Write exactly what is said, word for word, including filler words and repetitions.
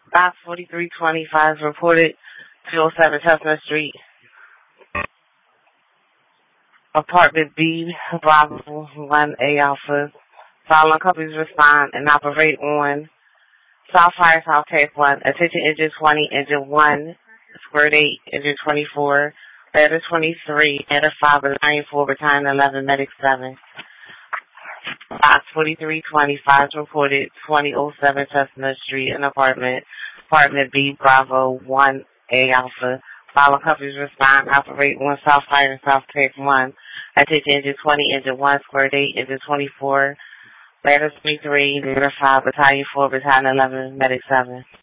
Box forty-three twenty-five reported two oh seven Chestnut Street, Apartment B, Bravo one A Alpha. Following companies respond and operate on South Fire, South Tank one. Attention Engine twenty, Engine one, Squirt eight, Engine twenty-four, Ladder twenty-three, Ladder five, Battalion four, Battalion eleven, Medic seven. Box forty-three twenty-five reported twenty oh seven Chestnut Street, an apartment, Apartment B, Bravo one A Alpha. Following companies respond, operate on South Fire and South Tank one. Attention Engine twenty, Engine one, Squirt eight, Engine twenty-four, Ladder twenty-three, Ladder five, Battalion four, Battalion eleven, Medic seven.